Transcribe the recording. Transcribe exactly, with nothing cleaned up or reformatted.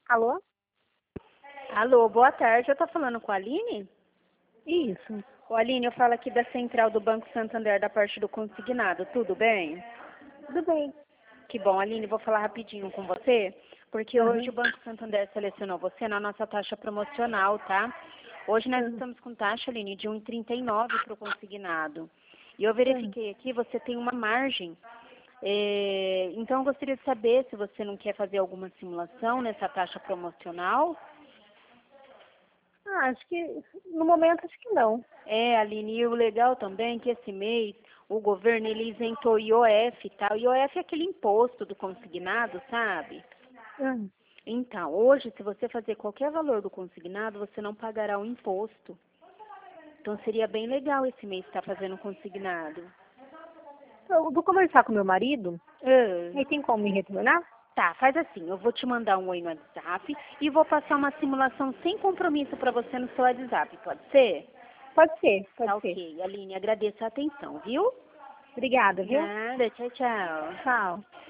Alô? Alô, boa tarde. Eu tô falando com a Aline? Isso. Ô, Aline, eu falo aqui da Central do Banco Santander, da parte do consignado. Tudo bem? Tudo bem. Que bom, Aline. Vou falar rapidinho com você, porque hoje Uhum. o Banco Santander selecionou você na nossa taxa promocional, tá? Hoje nós Uhum. estamos com taxa, Aline, de um vírgula trinta e nove para o consignado. E eu Uhum. verifiquei aqui, você tem uma margem. É, então, eu gostaria de saber se você não quer fazer alguma simulação nessa taxa promocional. Ah, acho que no momento acho que não. É, Aline, e o legal também é que esse mês o governo ele isentou I O F, tá? O I O F é aquele imposto do consignado, sabe? Uhum. Então, hoje, se você fazer qualquer valor do consignado, você não pagará o imposto. Então, seria bem legal esse mês estar fazendo consignado. Eu vou conversar com meu marido. Ah, Aí tem como me retornar? tá, faz assim, eu vou te mandar um oi no WhatsApp e vou passar uma simulação sem compromisso para você no seu WhatsApp, pode ser? Pode ser, Tá pode ser. ok, Aline, agradeço a atenção, viu? Obrigada, viu? Nada, tchau, tchau. Tchau.